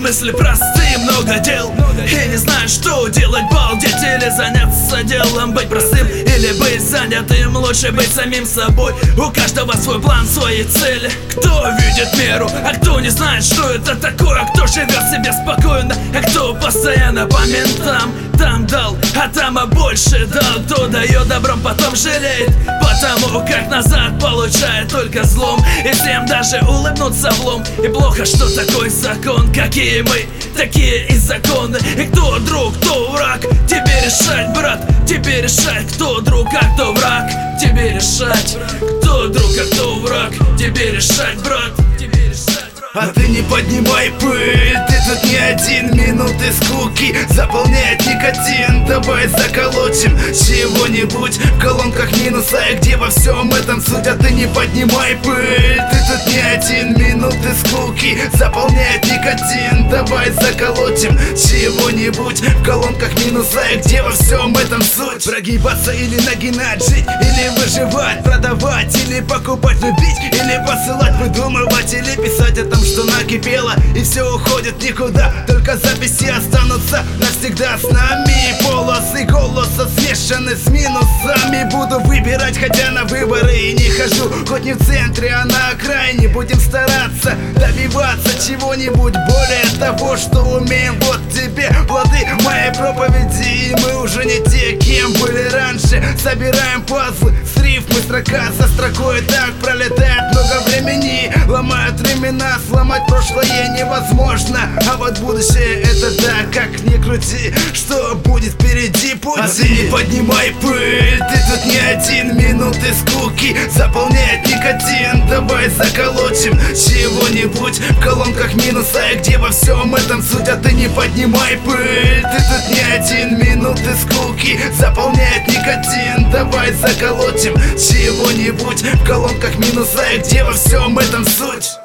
мысли простые, много дел и не знаю, что делать, балдеть или заняться делом. Быть простым или быть занятым, лучше быть самим собой. У каждого свой план, свои цели. Кто видит меру, а кто не знает, что это такое. Кто живет себе спокойно, а кто постоянно по ментам. Там дал, а там больше дал. Кто дает добром, потом жалеет, потому как назад получает только злом. И всем даже улыбнуться влом. И плохо, что такой закон. Какие мы, такие и законы. И кто друг, кто враг, тебе решать, брат. Тебе решать, кто друг, а кто враг. Тебе решать, кто друг, а кто враг. Тебе решать, брат. Тебе решать, брат. А ты не поднимай пыль, ты тут не один. Минуты скуки заполняет никотин. Давай заколотим чего-нибудь в колонках минуса. И где во всем этом суть? А ты не поднимай пыль, ты тут не один. Минуты скуки заполняет никотин. Давай заколотим чего-нибудь в колонках минуса. И где во всем этом суть? Прогибаться или нагинать, жить или выживать, продавать или покупать, любить или посылать, выдумывать или писать о том, что накипело, и все уходит никуда. Только записи останутся навсегда с нами. Полосы голоса смешаны с минусами. Буду выбирать, хотя на выборы и не хожу. Хоть не в центре, а на окраине. Будем стараться добиваться чего-нибудь более того, что умеем. Вот тебе плоды моей проповеди. И мы уже не те, кем были раньше. Собираем пазлы с рифмы, строка за строкой. Так пролетает много времени. Ломают времена, сломать прошлое невозможно. А вот будущее это да, как ни крути. Что будет впереди пути? А ты не поднимай пыль, ты тут не один. Минуты скуки заполняет никотин. Давай заколотим чего-нибудь в колонках минуса. И где во всем этом суть? А ты не поднимай пыль, ты тут не один. Минуты скуки заполняет никотин. Давай заколотим чего-нибудь в колонках минуса. И где во всем этом суть?